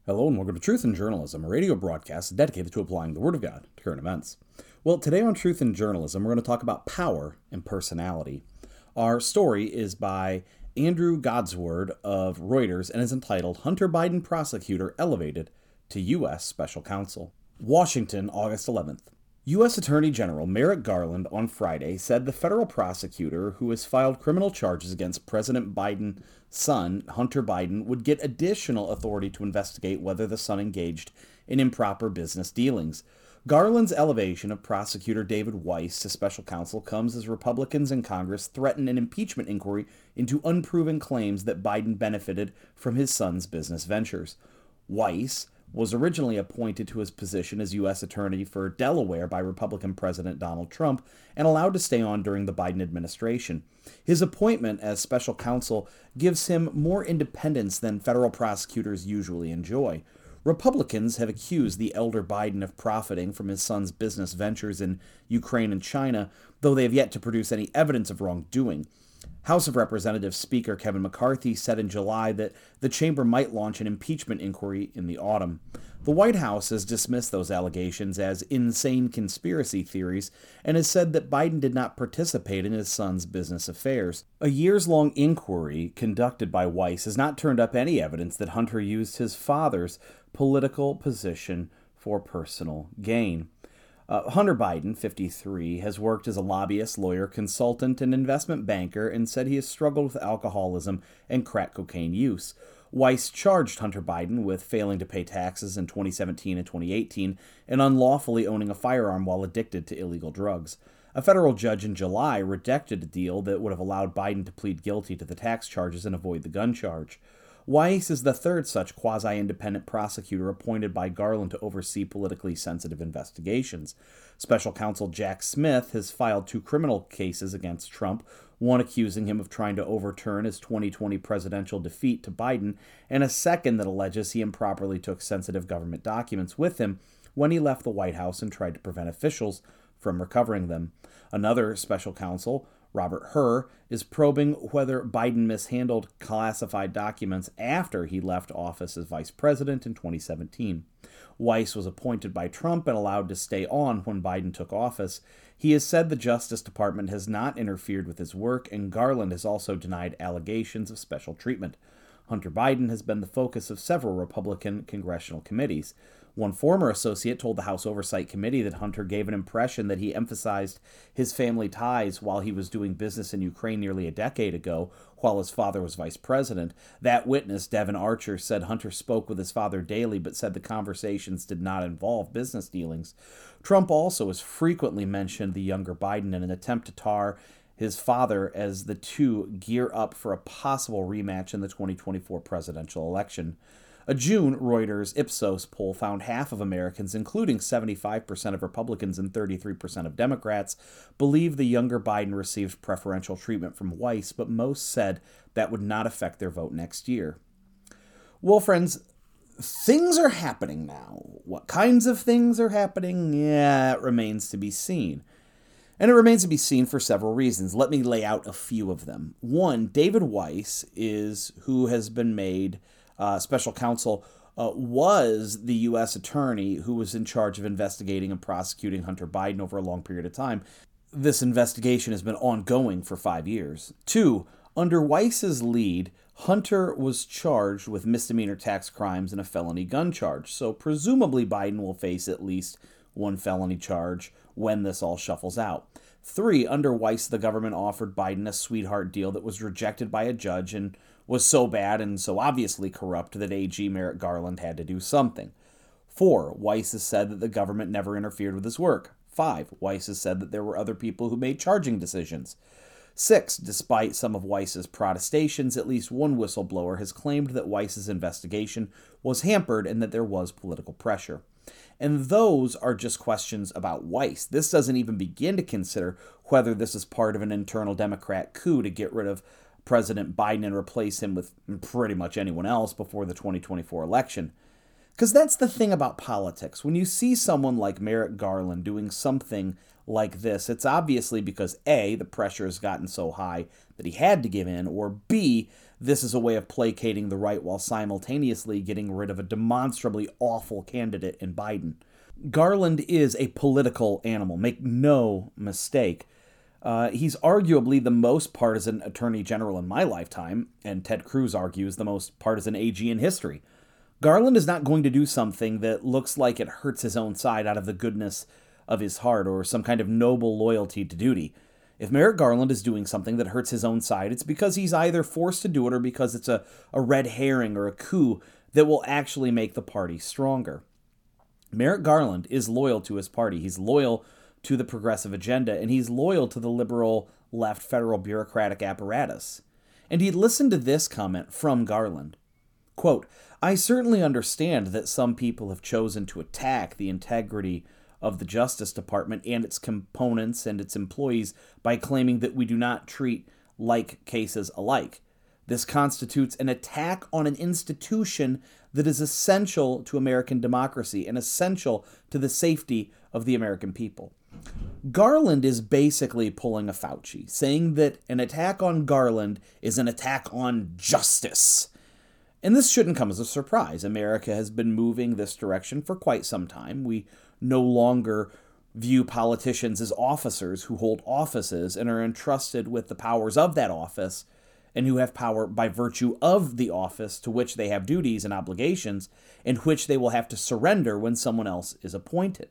Hello and welcome to Truth in Journalism, a radio broadcast dedicated to applying the Word of God to current events. Well, today on Truth in Journalism, we're going to talk about power and personality. Our story is by Andrew Godsword of Reuters and is entitled Hunter Biden Prosecutor Elevated to U.S. Special Counsel. Washington, August 11th. U.S. Attorney General Merrick Garland on Friday said the federal prosecutor who has filed criminal charges against President Biden's son, Hunter Biden, would get additional authority to investigate whether the son engaged in improper business dealings. Garland's elevation of prosecutor David Weiss to special counsel comes as Republicans in Congress threaten an impeachment inquiry into unproven claims that Biden benefited from his son's business ventures. Weiss was originally appointed to his position as U.S. Attorney for Delaware by Republican President Donald Trump and allowed to stay on during the Biden administration. His appointment as special counsel gives him more independence than federal prosecutors usually enjoy. Republicans have accused the elder Biden of profiting from his son's business ventures in Ukraine and China, though they have yet to produce any evidence of wrongdoing. House of Representatives Speaker Kevin McCarthy said in July that the chamber might launch an impeachment inquiry in the autumn. The White House has dismissed those allegations as insane conspiracy theories and has said that Biden did not participate in his son's business affairs. A years-long inquiry conducted by Weiss has not turned up any evidence that Hunter used his father's political position for personal gain. Hunter Biden, 53, has worked as a lobbyist, lawyer, consultant, and investment banker and said he has struggled with alcoholism and crack cocaine use. Weiss charged Hunter Biden with failing to pay taxes in 2017 and 2018 and unlawfully owning a firearm while addicted to illegal drugs. A federal judge in July rejected a deal that would have allowed Biden to plead guilty to the tax charges and avoid the gun charge. Weiss is the third such quasi-independent prosecutor appointed by Garland to oversee politically sensitive investigations. Special counsel Jack Smith has filed 2 criminal cases against Trump, one accusing him of trying to overturn his 2020 presidential defeat to Biden, and a second that alleges he improperly took sensitive government documents with him when he left the White House and tried to prevent officials from recovering them. Another special counsel, Robert Hur, is probing whether Biden mishandled classified documents after he left office as vice president in 2017. Weiss was appointed by Trump and allowed to stay on when Biden took office. He has said the Justice Department has not interfered with his work, and Garland has also denied allegations of special treatment. Hunter Biden has been the focus of several Republican congressional committees. One former associate told the House Oversight Committee that Hunter gave an impression that he emphasized his family ties while he was doing business in Ukraine nearly a decade ago, while his father was vice president. That witness, Devin Archer, said Hunter spoke with his father daily, but said the conversations did not involve business dealings. Trump also has frequently mentioned the younger Biden in an attempt to tar his father as the two gear up for a possible rematch in the 2024 presidential election. A June Reuters Ipsos poll found half of Americans, including 75% of Republicans and 33% of Democrats, believe the younger Biden received preferential treatment from Weiss, but most said that would not affect their vote next year. Well, friends, things are happening now. What kinds of things are happening? Yeah, it remains to be seen. And it remains to be seen for several reasons. Let me lay out a few of them. One, David Weiss who has been made special counsel, was the U.S. attorney who was in charge of investigating and prosecuting Hunter Biden over a long period of time. This investigation has been ongoing for 5 years. 2, under Weiss's lead, Hunter was charged with misdemeanor tax crimes and a felony gun charge. So presumably Biden will face at least one felony charge when this all shuffles out. 3, under Weiss, the government offered Biden a sweetheart deal that was rejected by a judge and was so bad and so obviously corrupt that AG Merrick Garland had to do something. 4, Weiss has said that the government never interfered with his work. 5, Weiss has said that there were other people who made charging decisions. 6, despite some of Weiss's protestations, at least one whistleblower has claimed that Weiss's investigation was hampered and that there was political pressure. And those are just questions about Weiss. This doesn't even begin to consider whether this is part of an internal Democrat coup to get rid of President Biden and replace him with pretty much anyone else before the 2024 election. Because that's the thing about politics. When you see someone like Merrick Garland doing something like this, it's obviously because A, the pressure has gotten so high that he had to give in, or B, this is a way of placating the right while simultaneously getting rid of a demonstrably awful candidate in Biden. Garland is a political animal, make no mistake. He's arguably the most partisan attorney general in my lifetime, and Ted Cruz argues the most partisan AG in history. Garland is not going to do something that looks like it hurts his own side out of the goodness of his heart or some kind of noble loyalty to duty. If Merrick Garland is doing something that hurts his own side, it's because he's either forced to do it or because it's a red herring or a coup that will actually make the party stronger. Merrick Garland is loyal to his party. He's loyal to the progressive agenda, and he's loyal to the liberal left federal bureaucratic apparatus. And he'd listen to this comment from Garland. Quote, "I certainly understand that some people have chosen to attack the integrity of the Justice Department and its components and its employees by claiming that we do not treat like cases alike. This constitutes an attack on an institution that is essential to American democracy and essential to the safety of the American people." Garland is basically pulling a Fauci, saying that an attack on Garland is an attack on justice. And this shouldn't come as a surprise. America has been moving this direction for quite some time. We no longer view politicians as officers who hold offices and are entrusted with the powers of that office and who have power by virtue of the office to which they have duties and obligations and which they will have to surrender when someone else is appointed.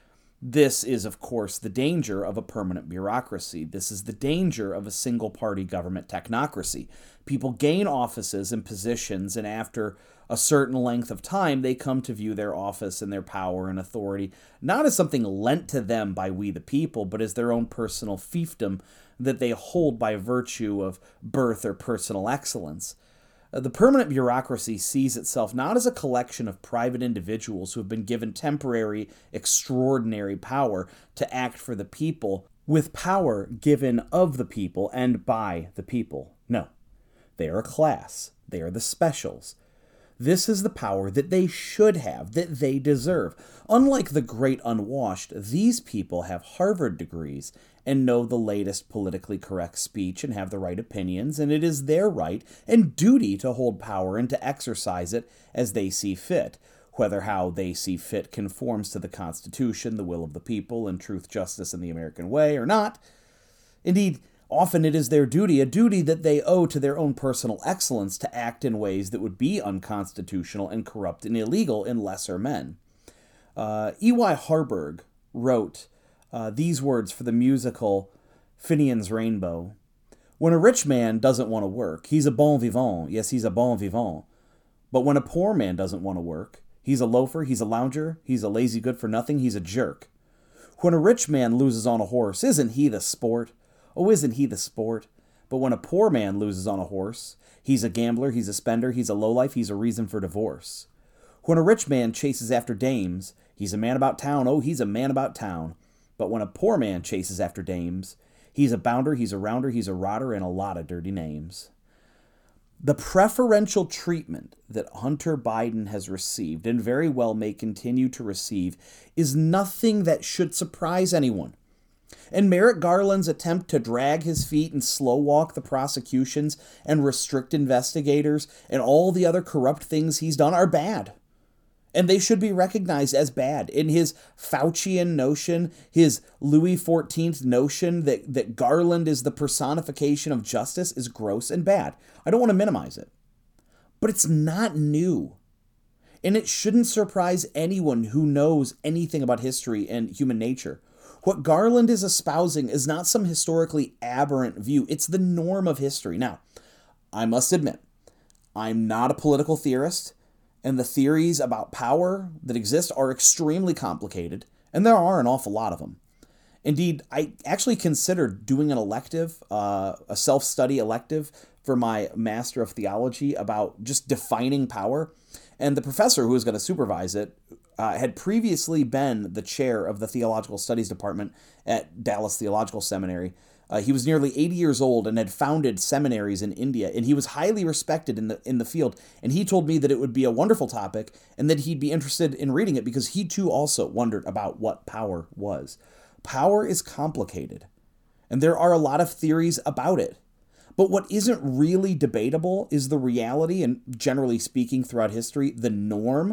This is, of course, the danger of a permanent bureaucracy. This is the danger of a single-party government technocracy. People gain offices and positions, and after a certain length of time, they come to view their office and their power and authority not as something lent to them by we the people, but as their own personal fiefdom that they hold by virtue of birth or personal excellence. The permanent bureaucracy sees itself not as a collection of private individuals who have been given temporary, extraordinary power to act for the people, with power given of the people and by the people. No, they are a class. They are the specials. This is the power that they should have, that they deserve. Unlike the great unwashed, these people have Harvard degrees and know the latest politically correct speech and have the right opinions, and it is their right and duty to hold power and to exercise it as they see fit, whether how they see fit conforms to the Constitution, the will of the people, and truth, justice, and the American way or not. Indeed, often it is their duty, a duty that they owe to their own personal excellence, to act in ways that would be unconstitutional and corrupt and illegal in lesser men. E.Y. Harburg wrote these words for the musical Finian's Rainbow. "When a rich man doesn't want to work, he's a bon vivant. Yes, he's a bon vivant. But when a poor man doesn't want to work, he's a loafer, he's a lounger, he's a lazy good-for-nothing, he's a jerk. When a rich man loses on a horse, isn't he the sport? Oh, isn't he the sport? But when a poor man loses on a horse, he's a gambler, he's a spender, he's a lowlife, he's a reason for divorce. When a rich man chases after dames, he's a man about town, oh, he's a man about town. But when a poor man chases after dames, he's a bounder, he's a rounder, he's a rotter, and a lot of dirty names." The preferential treatment that Hunter Biden has received, and very well may continue to receive, is nothing that should surprise anyone. And Merrick Garland's attempt to drag his feet and slow walk the prosecutions and restrict investigators and all the other corrupt things he's done are bad. And they should be recognized as bad. In his Faucian notion, his Louis XIV notion that Garland is the personification of justice is gross and bad. I don't want to minimize it. But it's not new. And it shouldn't surprise anyone who knows anything about history and human nature. What Garland is espousing is not some historically aberrant view. It's the norm of history. Now, I must admit, I'm not a political theorist, and the theories about power that exist are extremely complicated, and there are an awful lot of them. Indeed, I actually considered doing an elective, a self-study elective for my Master of Theology about just defining power, and the professor who was going to supervise it had previously been the chair of the Theological Studies Department at Dallas Theological Seminary. He was nearly 80 years old and had founded seminaries in India, and he was highly respected in the field. And he told me that it would be a wonderful topic and that he'd be interested in reading it because he too also wondered about what power was. Power is complicated, and there are a lot of theories about it. But what isn't really debatable is the reality, and generally speaking throughout history, the norm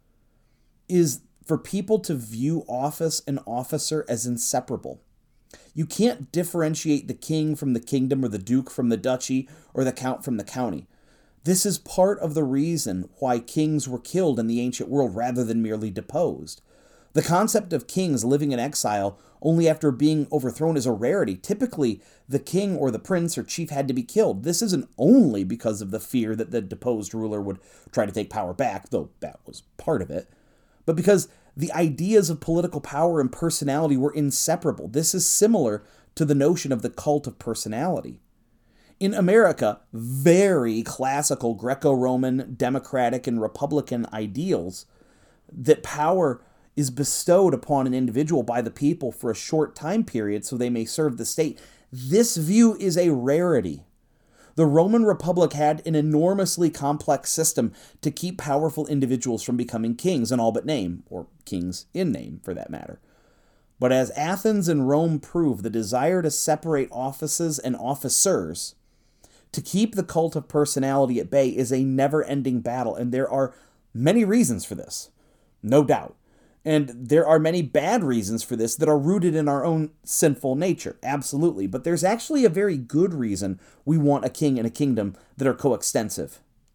is for people to view office and officer as inseparable. You can't differentiate the king from the kingdom or the duke from the duchy or the count from the county. This is part of the reason why kings were killed in the ancient world rather than merely deposed. The concept of kings living in exile only after being overthrown is a rarity. Typically, the king or the prince or chief had to be killed. This isn't only because of the fear that the deposed ruler would try to take power back, though that was part of it, but because the ideas of political power and personality were inseparable. This is similar to the notion of the cult of personality. In America, very classical Greco-Roman, democratic, and republican ideals that power is bestowed upon an individual by the people for a short time period so they may serve the state. This view is a rarity. The Roman Republic had an enormously complex system to keep powerful individuals from becoming kings in all but name, or kings in name for that matter. But as Athens and Rome prove, the desire to separate offices and officers to keep the cult of personality at bay is a never-ending battle, and there are many reasons for this, no doubt. And there are many bad reasons for this that are rooted in our own sinful nature, absolutely. But there's actually a very good reason we want a king and a kingdom that are coextensive.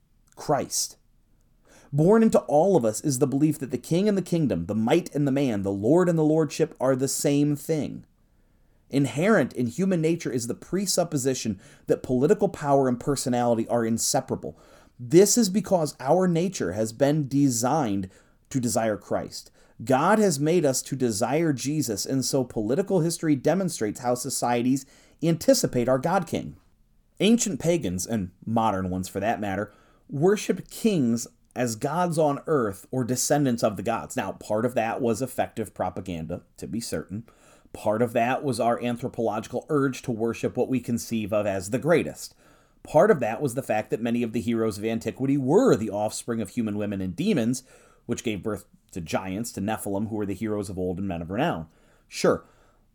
Christ. Born into all of us is the belief that the king and the kingdom, the might and the man, the Lord and the lordship are the same thing. Inherent in human nature is the presupposition that political power and personality are inseparable. This is because our nature has been designed to desire Christ. God has made us to desire Jesus, and so political history demonstrates how societies anticipate our God King. Ancient pagans, and modern ones for that matter, worshiped kings as gods on earth or descendants of the gods. Now, part of that was effective propaganda, to be certain. Part of that was our anthropological urge to worship what we conceive of as the greatest. Part of that was the fact that many of the heroes of antiquity were the offspring of human women and demons, which gave birth to giants, to Nephilim, who were the heroes of old and men of renown. Sure.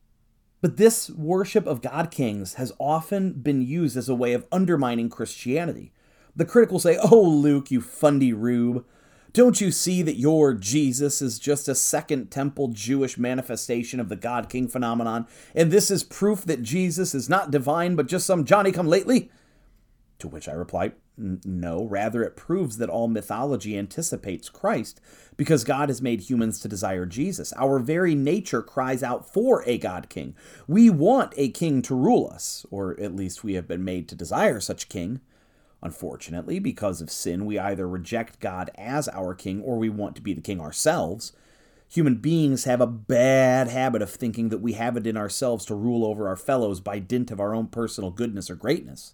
But this worship of god kings has often been used as a way of undermining Christianity. The critic will say, "Oh, Luke, you fundy rube. Don't you see that your Jesus is just a second temple Jewish manifestation of the God King phenomenon, and this is proof that Jesus is not divine but just some Johnny-come-lately?" To which I reply, no, rather it proves that all mythology anticipates Christ because God has made humans to desire Jesus. Our very nature cries out for a God King. We want a king to rule us, or at least we have been made to desire such a king. Unfortunately, because of sin, we either reject God as our king or we want to be the king ourselves. Human beings have a bad habit of thinking that we have it in ourselves to rule over our fellows by dint of our own personal goodness or greatness.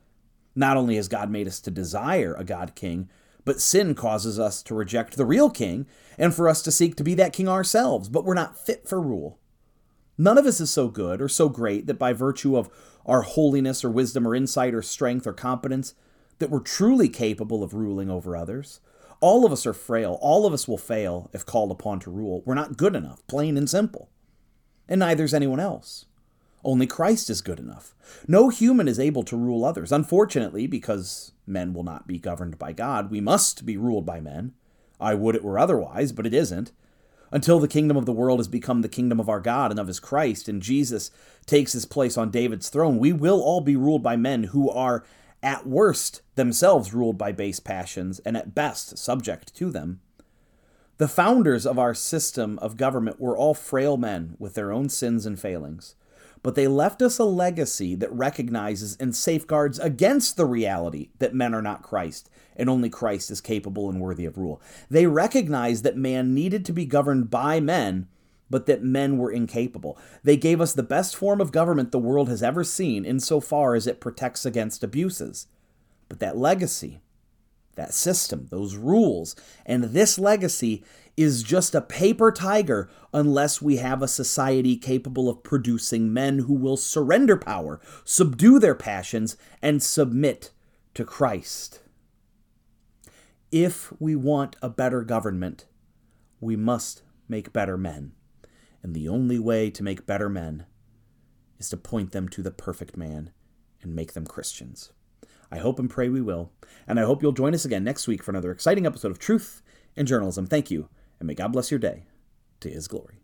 Not only has God made us to desire a God King, but sin causes us to reject the real king and for us to seek to be that king ourselves, but we're not fit for rule. None of us is so good or so great that by virtue of our holiness or wisdom or insight or strength or competence that we're truly capable of ruling over others. All of us are frail. All of us will fail if called upon to rule. We're not good enough, plain and simple. And neither is anyone else. Only Christ is good enough. No human is able to rule others. Unfortunately, because men will not be governed by God, we must be ruled by men. I would it were otherwise, but it isn't. Until the kingdom of the world has become the kingdom of our God and of his Christ, and Jesus takes his place on David's throne, we will all be ruled by men who are, at worst, themselves ruled by base passions, and at best, subject to them. The founders of our system of government were all frail men with their own sins and failings. But they left us a legacy that recognizes and safeguards against the reality that men are not Christ, and only Christ is capable and worthy of rule. They recognized that man needed to be governed by men, but that men were incapable. They gave us the best form of government the world has ever seen insofar as it protects against abuses. But that legacy, that system, those rules, and this legacy is just a paper tiger unless we have a society capable of producing men who will surrender power, subdue their passions, and submit to Christ. If we want a better government, we must make better men. And the only way to make better men is to point them to the perfect man and make them Christians. I hope and pray we will, and I hope you'll join us again next week for another exciting episode of Truth in Journalism. Thank you, and may God bless your day to His glory.